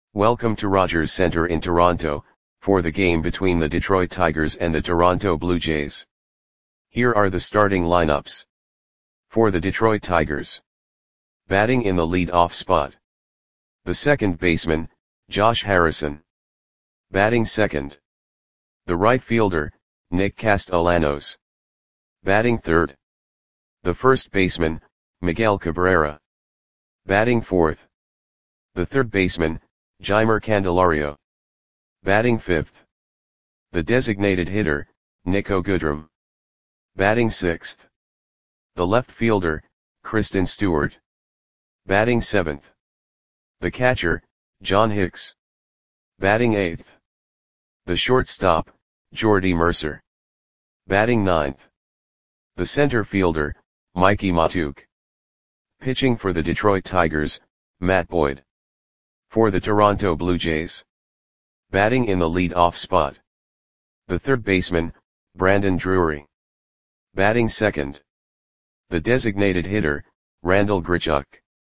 Welcome to Rogers Centre in Toronto, for the game between the Detroit Tigers and the Toronto Blue Jays. Here are the starting lineups. For the Detroit Tigers. Batting in the lead-off spot. The second baseman, Josh Harrison. Batting second. The right fielder, Nick Castellanos. Batting third. The first baseman, Miguel Cabrera. Batting fourth. The third baseman, Jeimer Candelario. Batting fifth. The designated hitter, Niko Goodrum. Batting sixth. The left fielder, Kristen Stewart. Batting seventh. The catcher, John Hicks. Batting eighth. The shortstop, Jordy Mercer. Batting ninth. The center fielder, Mikie Mahtook. Pitching for the Detroit Tigers, Matt Boyd. For the Toronto Blue Jays. Batting in the lead-off spot. The third baseman, Brandon Drury. Batting second. The designated hitter, Randal Grichuk.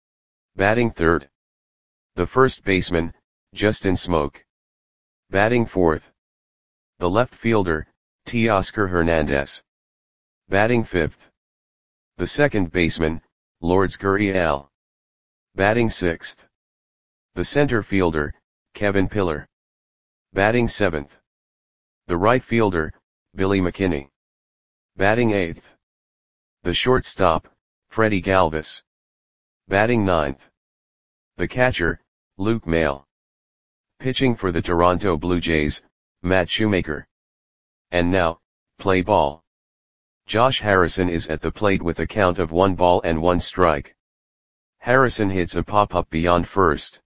Batting third. The first baseman, Justin Smoak. Batting fourth. The left fielder, Teoscar Hernandez. Batting fifth. The second baseman, Lourdes Gurriel. Batting sixth. The center fielder, Kevin Pillar. Batting seventh. The right fielder, Billy McKinney. Batting eighth. The shortstop, Freddie Galvis. Batting ninth. The catcher, Luke Maile. Pitching for the Toronto Blue Jays, Matt Shoemaker. And now, play ball. Josh Harrison is at the plate with a count of 1 strike. Harrison hits a pop-up beyond first.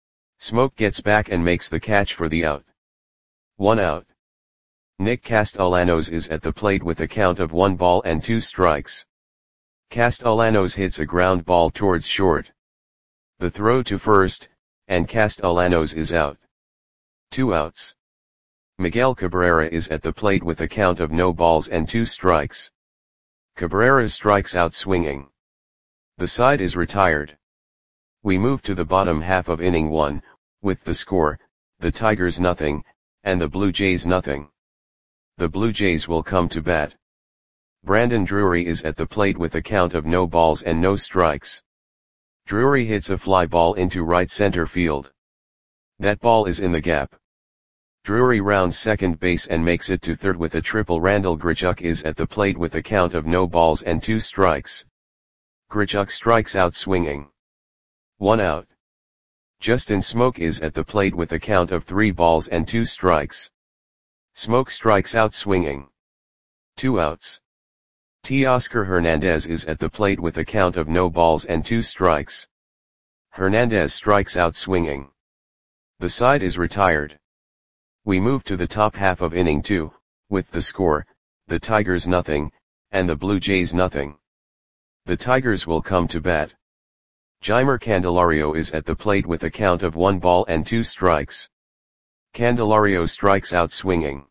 Smoak gets back and makes the catch for the out. 1 out. Nick Castellanos is at the plate with a count of 2 strikes. Castellanos hits a ground ball towards short. The throw to first, and Castellanos is out. 2 outs. Miguel Cabrera is at the plate with a count of 2 strikes. Cabrera strikes out swinging. The side is retired. We move to the bottom half of inning 1, with the score, the Tigers nothing, and the Blue Jays nothing. The Blue Jays will come to bat. Brandon Drury is at the plate with a count of 0 strikes. Drury hits a fly ball into right center field. That ball is in the gap. Drury rounds second base and makes it to third with a triple. Randal Grichuk is at the plate with a count of 2 strikes. Grichuk strikes out swinging. 1 out. Justin Smoak is at the plate with a count of 3 strikes. Smoak strikes out swinging. 2 outs. Teoscar Hernandez is at the plate with a count of 2 strikes. Hernandez strikes out swinging. The side is retired. We move to the top half of inning 2, with the score, the Tigers nothing, and the Blue Jays nothing. The Tigers will come to bat. Jeimer Candelario is at the plate with a count of 2 strikes. Candelario strikes out swinging.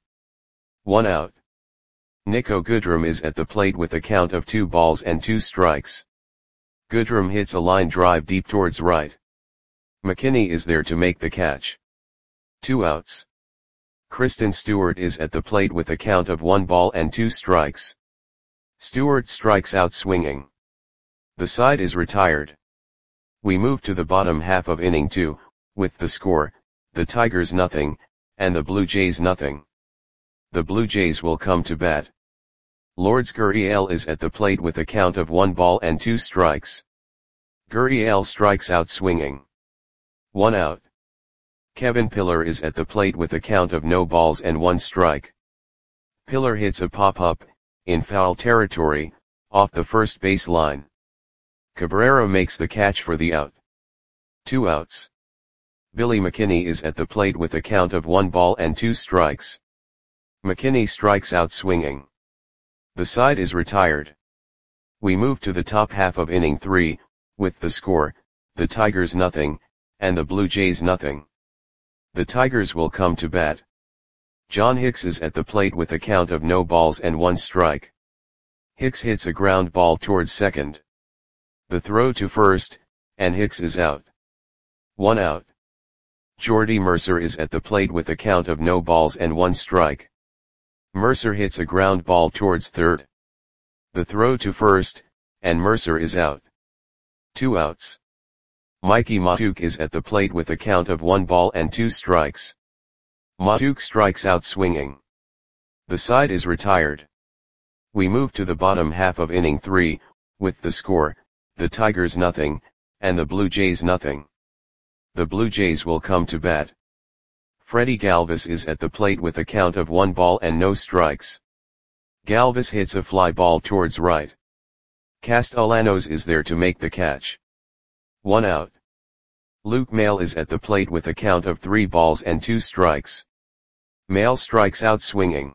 1 out. Niko Goodrum is at the plate with a count of 2 strikes. Goodrum hits a line drive deep towards right. McKinney is there to make the catch. 2 outs. Kristen Stewart is at the plate with a count of 2 strikes. Stewart strikes out swinging. The side is retired. We move to the bottom half of inning 2, with the score, the Tigers nothing, and the Blue Jays nothing. The Blue Jays will come to bat. Lourdes Gurriel is at the plate with a count of 2 strikes. Gurriel strikes out swinging. 1 out. Kevin Pillar is at the plate with a count of 1 strike. Pillar hits a pop-up, in foul territory, off the first base line. Cabrera makes the catch for the out. 2 outs. Billy McKinney is at the plate with a count of 2 strikes. McKinney strikes out swinging. The side is retired. We move to the top half of inning 3, with the score, the Tigers nothing, and the Blue Jays nothing. The Tigers will come to bat. John Hicks is at the plate with a count of 1 strike. Hicks hits a ground ball towards second. The throw to first, and Hicks is out. 1 out. Jordy Mercer is at the plate with a count of no balls and 1 strike. Mercer hits a ground ball towards third. The throw to first, and Mercer is out. 2 outs. Mikey Mahtook is at the plate with a count of 1 ball and 2 strikes. Mahtook strikes out swinging. The side is retired. We move to the bottom half of inning 3, with the score, the Tigers nothing, and the Blue Jays nothing. The Blue Jays will come to bat. Freddie Galvis is at the plate with a count of 1 ball and no strikes. Galvis hits a fly ball towards right. Castellanos is there to make the catch. 1 out. Luke Maile is at the plate with a count of 3 balls and 2 strikes. Maile strikes out swinging.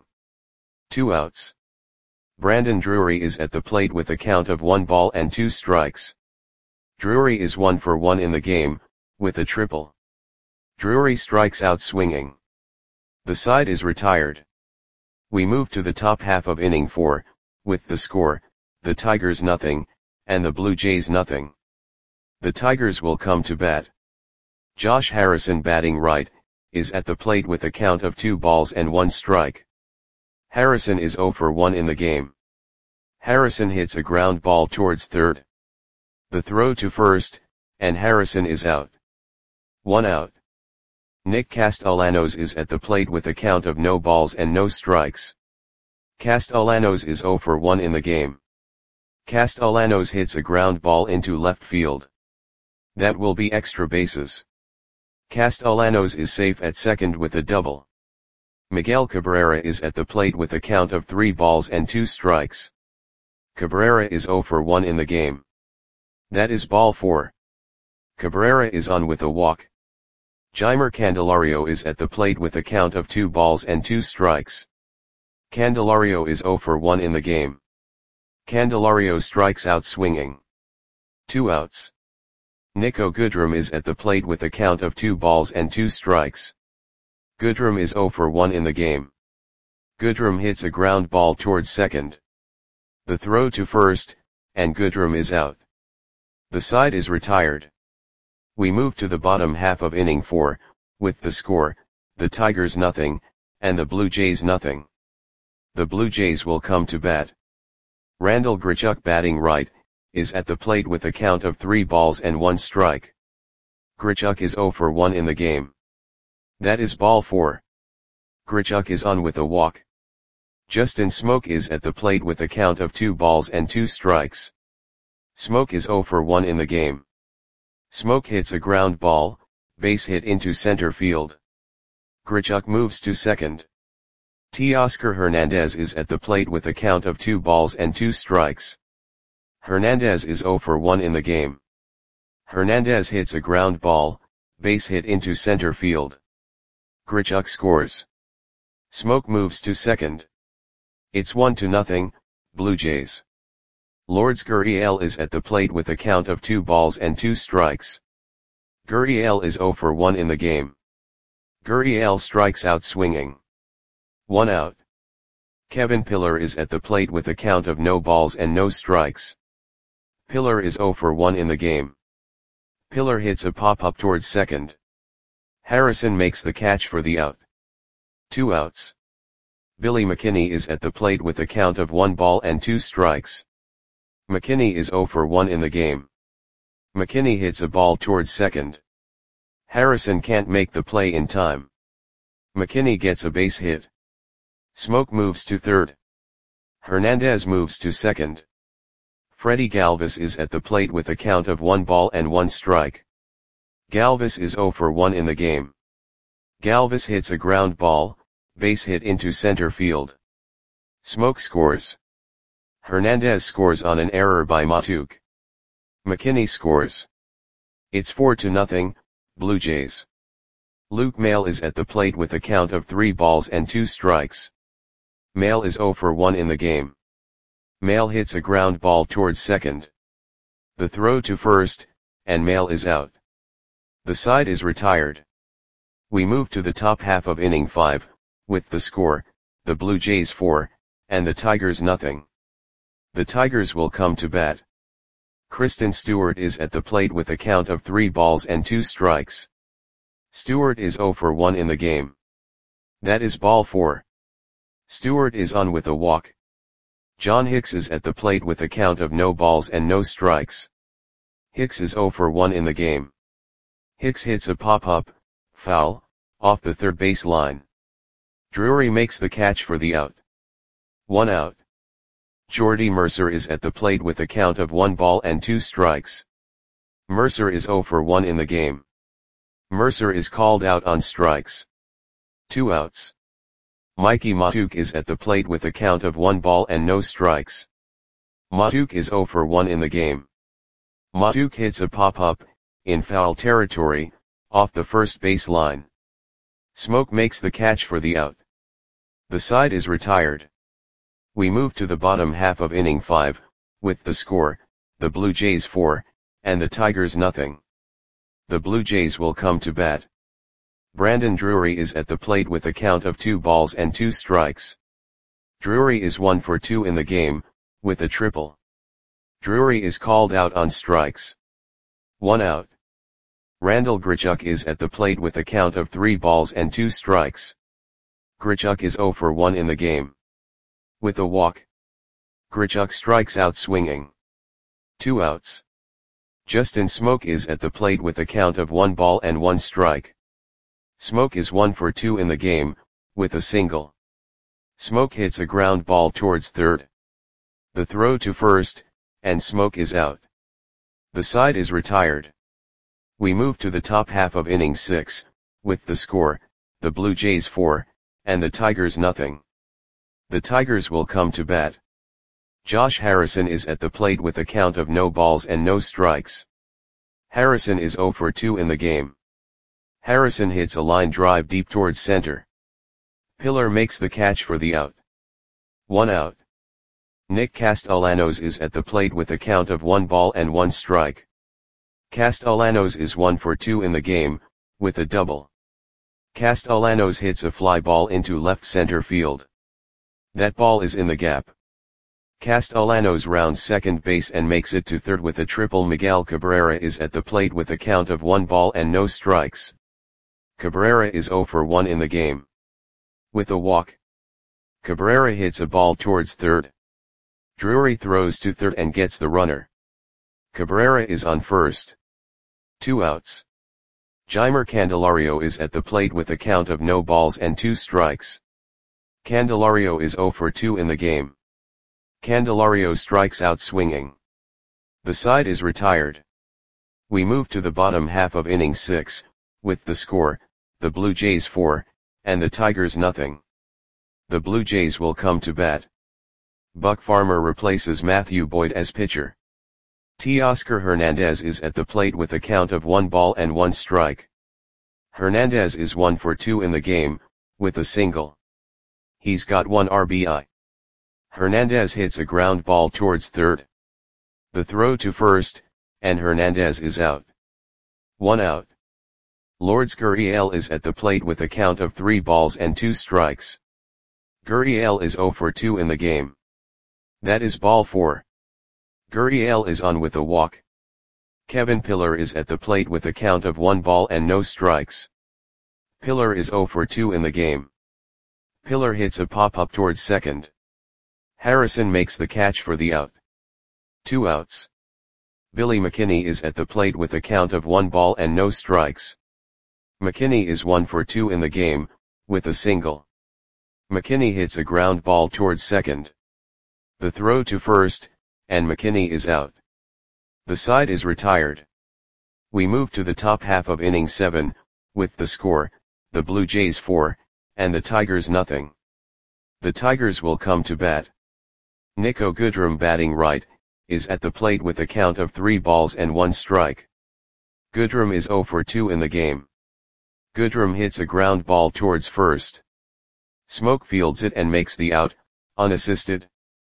2 outs. Brandon Drury is at the plate with a count of 1 ball and 2 strikes. Drury is 1 for 1 in the game, with a triple. Drury strikes out swinging. The side is retired. We move to the top half of inning 4, with the score, the Tigers nothing, and the Blue Jays nothing. The Tigers will come to bat. Josh Harrison batting right, is at the plate with a count of 2 balls and 1 strike. Harrison is 0 for 1 in the game. Harrison hits a ground ball towards third. The throw to first, and Harrison is out. 1 out. Nick Castellanos is at the plate with a count of no balls and no strikes. Castellanos is 0 for 1 in the game. Castellanos hits a ground ball into left field. That will be extra bases. Castellanos is safe at second with a double. Miguel Cabrera is at the plate with a count of 3 balls and 2 strikes. Cabrera is 0 for 1 in the game. That is ball 4. Cabrera is on with a walk. Jeimer Candelario is at the plate with a count of 2 balls and 2 strikes. Candelario is 0 for 1 in the game. Candelario strikes out swinging. 2 outs. Nico Goodrum is at the plate with a count of 2 balls and 2 strikes. Goodrum is 0 for 1 in the game. Goodrum hits a ground ball towards second. The throw to first, and Goodrum is out. The side is retired. We move to the bottom half of inning 4, with the score, the Tigers nothing, and the Blue Jays nothing. The Blue Jays will come to bat. Randall Grichuk batting right, is at the plate with a count of 3 balls and 1 strike. Grichuk is 0 for 1 in the game. That is ball 4. Grichuk is on with a walk. Justin Smoke is at the plate with a count of 2 balls and 2 strikes. Smoke is 0 for 1 in the game. Smoke hits a ground ball, base hit into center field. Grichuk moves to second. Teoscar Hernandez is at the plate with a count of 2 balls and 2 strikes. Hernandez is 0 for 1 in the game. Hernandez hits a ground ball, base hit into center field. Grichuk scores. Smoke moves to second. It's 1-0, Blue Jays. Lourdes Gurriel is at the plate with a count of 2 balls and 2 strikes. Gurriel is 0 for 1 in the game. Gurriel strikes out swinging. 1 out. Kevin Pillar is at the plate with a count of no balls and no strikes. Pillar is 0 for 1 in the game. Pillar hits a pop-up towards second. Harrison makes the catch for the out. 2 outs. Billy McKinney is at the plate with a count of 1 ball and 2 strikes. McKinney is 0 for 1 in the game. McKinney hits a ball towards second. Harrison can't make the play in time. McKinney gets a base hit. Smoke moves to third. Hernandez moves to second. Freddie Galvis is at the plate with a count of 1 ball and 1 strike. Galvis is 0 for 1 in the game. Galvis hits a ground ball, base hit into center field. Smoke scores. Hernandez scores on an error by Mahtook. McKinney scores. It's 4-0, Blue Jays. Luke Maile is at the plate with a count of 3 balls and 2 strikes. Maile is 0 for 1 in the game. Maile hits a ground ball towards second. The throw to first, and Maile is out. The side is retired. We move to the top half of inning 5, with the score, the Blue Jays 4, and the Tigers nothing. The Tigers will come to bat. Kristen Stewart is at the plate with a count of 3 balls and 2 strikes. Stewart is 0 for 1 in the game. That is ball 4. Stewart is on with a walk. John Hicks is at the plate with a count of no balls and no strikes. Hicks is 0 for 1 in the game. Hicks hits a pop-up, foul, off the third base line. Drury makes the catch for the out. 1 out. Jordy Mercer is at the plate with a count of 1 ball and 2 strikes. Mercer is 0 for 1 in the game. Mercer is called out on strikes. 2 outs. Mikey Mahtook is at the plate with a count of 1 ball and no strikes. Mahtook is 0 for 1 in the game. Mahtook hits a pop-up, in foul territory, off the first base line. Smoke makes the catch for the out. The side is retired. We move to the bottom half of inning 5, with the score, the Blue Jays 4, and the Tigers nothing. The Blue Jays will come to bat. Brandon Drury is at the plate with a count of 2 balls and 2 strikes. Drury is 1 for 2 in the game, with a triple. Drury is called out on strikes. 1 out. Randall Grichuk is at the plate with a count of 3 balls and 2 strikes. Grichuk is 0 for 1 in the game. With a walk. Grichuk strikes out swinging. 2 outs. Justin Smoke is at the plate with a count of 1 ball and 1 strike. Smoke is 1 for 2 in the game, with a single. Smoke hits a ground ball towards third. The throw to first, and Smoke is out. The side is retired. We move to the top half of inning 6, with the score, the Blue Jays 4, and the Tigers nothing. The Tigers will come to bat. Josh Harrison is at the plate with a count of no balls and no strikes. Harrison is 0 for 2 in the game. Harrison hits a line drive deep towards center. Pillar makes the catch for the out. 1 out. Nick Castellanos is at the plate with a count of 1 ball and 1 strike. Castellanos is 1 for 2 in the game, with a double. Castellanos hits a fly ball into left center field. That ball is in the gap. Castellanos rounds second base and makes it to third with a triple. Miguel Cabrera is at the plate with a count of 1 ball and no strikes. Cabrera is 0 for 1 in the game. With a walk. Cabrera hits a ball towards third. Drury throws to third and gets the runner. Cabrera is on first. 2 outs. Jeimer Candelario is at the plate with a count of no balls and 2 strikes. Candelario is 0 for 2 in the game. Candelario strikes out swinging. The side is retired. We move to the bottom half of inning 6, with the score, the Blue Jays 4, and the Tigers nothing. The Blue Jays will come to bat. Buck Farmer replaces Matthew Boyd as pitcher. Teoscar Hernandez is at the plate with a count of 1 ball and 1 strike. Hernandez is 1 for 2 in the game, with a single. He's got 1 RBI. Hernandez hits a ground ball towards third. The throw to first, and Hernandez is out. 1 out. Lourdes Gurriel is at the plate with a count of 3 balls and 2 strikes. Gurriel is 0 for 2 in the game. That is ball 4. Gurriel is on with a walk. Kevin Pillar is at the plate with a count of 1 ball and no strikes. Pillar is 0 for 2 in the game. Pillar hits a pop-up towards second. Harrison makes the catch for the out. 2 outs. Billy McKinney is at the plate with a count of 1 ball and no strikes. McKinney is 1 for 2 in the game, with a single. McKinney hits a ground ball towards second. The throw to first, and McKinney is out. The side is retired. We move to the top half of inning 7, with the score, the Blue Jays 4, and the Tigers nothing. The Tigers will come to bat. Nico Goodrum batting right, is at the plate with a count of 3 balls and 1 strike. Goodrum is 0 for 2 in the game. Goodrum hits a ground ball towards first. Smoke fields it and makes the out, unassisted.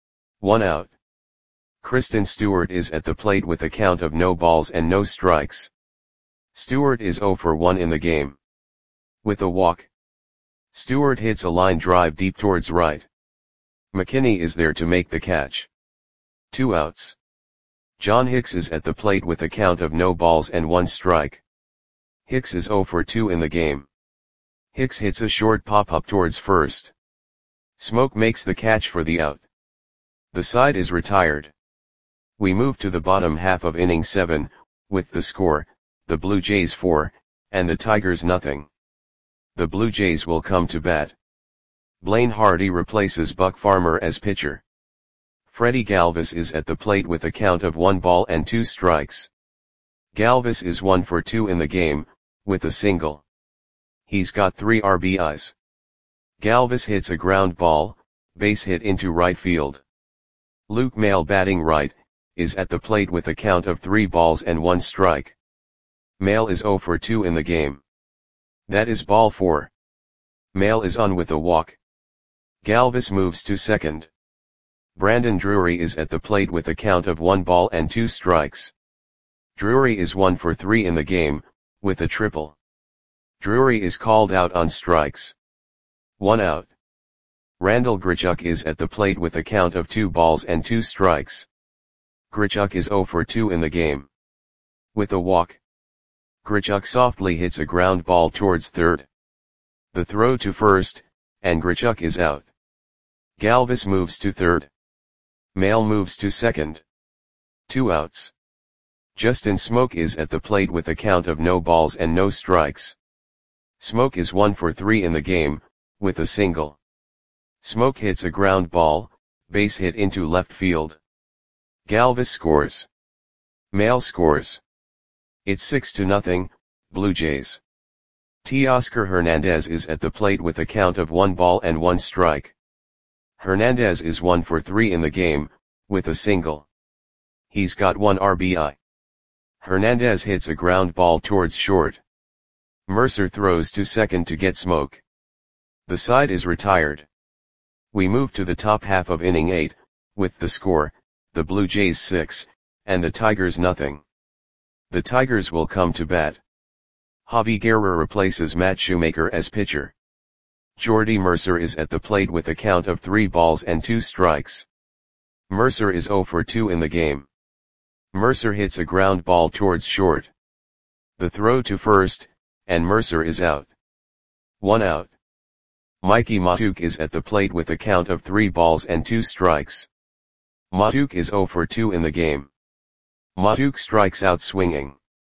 1 out. Kristen Stewart is at the plate with a count of no balls and no strikes. Stewart is 0 for 1 in the game. With a walk. Stewart hits a line drive deep towards right. McKinney is there to make the catch. 2 outs. John Hicks is at the plate with a count of no balls and 1 strike. Hicks is 0 for 2 in the game. Hicks hits a short pop-up towards first. Smoke makes the catch for the out. The side is retired. We move to the bottom half of inning 7, with the score, the Blue Jays 4, and the Tigers nothing. The Blue Jays will come to bat. Blaine Hardy replaces Buck Farmer as pitcher. Freddie Galvis is at the plate with a count of 1 ball and 2 strikes. Galvis is 1 for 2 in the game, with a single. He's got 3 RBIs. Galvis hits a ground ball, base hit into right field. Luke Maile, batting right, is at the plate with a count of 3 balls and 1 strike. Maile is 0 for 2 in the game. That is ball 4. Maile is on with a walk. Galvis moves to second. Brandon Drury is at the plate with a count of 1 ball and 2 strikes. Drury is 1 for 3 in the game, with a triple. Drury is called out on strikes. 1 out. Randal Grichuk is at the plate with a count of 2 balls and 2 strikes. Grichuk is 0 for 2 in the game. With a walk. Grichuk softly hits a ground ball towards third. The throw to first, and Grichuk is out. Galvis moves to third. Maile moves to second. 2 outs. Justin Smoke is at the plate with a count of no balls and no strikes. Smoke is 1 for 3 in the game, with a single. Smoke hits a ground ball, base hit into left field. Galvis scores. Maile scores. It's 6-0, Blue Jays. Teoscar Hernandez is at the plate with a count of 1 ball and 1 strike. Hernandez is 1 for 3 in the game, with a single. He's got 1 RBI. Hernandez hits a ground ball towards short. Mercer throws to second to get Smoke. The side is retired. We move to the top half of inning 8, with the score, the Blue Jays 6, and the Tigers nothing. The Tigers will come to bat. Javi Guerra replaces Matt Shoemaker as pitcher. Jordy Mercer is at the plate with a count of 3 balls and 2 strikes. Mercer is 0 for 2 in the game. Mercer hits a ground ball towards short. The throw to first, and Mercer is out. 1 out. Mikey Mahtook is at the plate with a count of 3 balls and 2 strikes. Mahtook is 0 for 2 in the game. Mahtook strikes out swinging.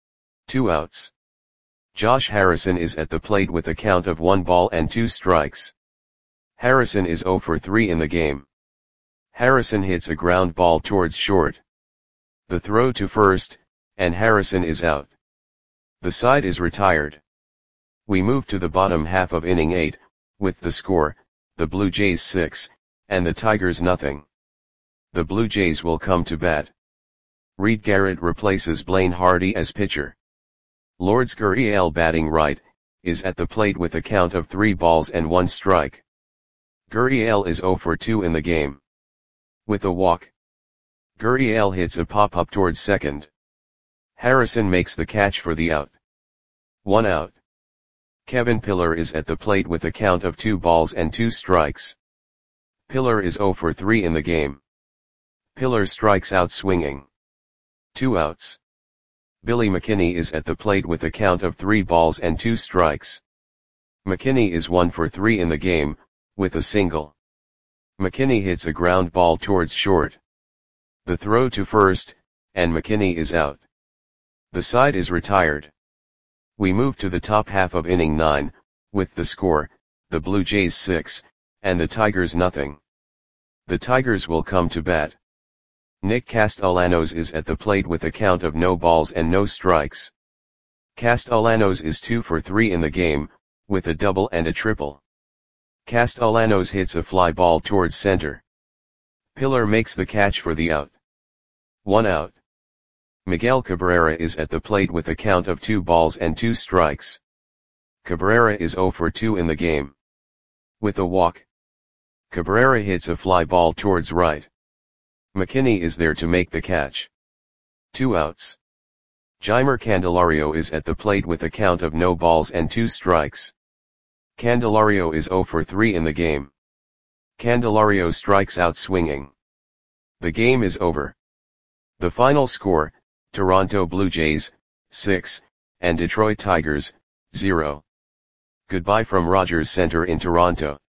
2 outs. Josh Harrison is at the plate with a count of 1 ball and 2 strikes. Harrison is 0 for 3 in the game. Harrison hits a ground ball towards short. The throw to first, and Harrison is out. The side is retired. We move to the bottom half of inning 8, with the score, the Blue Jays 6, and the Tigers nothing. The Blue Jays will come to bat. Reed Garrett replaces Blaine Hardy as pitcher. Lourdes Gurriel, batting right, is at the plate with a count of 3 balls and 1 strike. Gurriel is 0 for 2 in the game. With a walk. Gurriel hits a pop-up towards second. Harrison makes the catch for the out. 1 out. Kevin Pillar is at the plate with a count of 2 balls and 2 strikes. Pillar is 0 for 3 in the game. Pillar strikes out swinging. 2 outs. Billy McKinney is at the plate with a count of 3 balls and 2 strikes. McKinney is 1 for 3 in the game, with a single. McKinney hits a ground ball towards short. The throw to first, and McKinney is out. The side is retired. We move to the top half of inning 9, with the score, the Blue Jays 6, and the Tigers nothing. The Tigers will come to bat. Nick Castellanos is at the plate with a count of no balls and no strikes. Castellanos is 2 for 3 in the game, with a double and a triple. Castellanos hits a fly ball towards center. Pillar makes the catch for the out. 1 out. Miguel Cabrera is at the plate with a count of 2 balls and 2 strikes. Cabrera is 0 for 2 in the game. With a walk. Cabrera hits a fly ball towards right. McKinney is there to make the catch. 2 outs. Jeimer Candelario is at the plate with a count of no balls and 2 strikes. Candelario is 0 for 3 in the game. Candelario strikes out swinging. The game is over. The final score, Toronto Blue Jays, 6, and Detroit Tigers, 0. Goodbye from Rogers Centre in Toronto.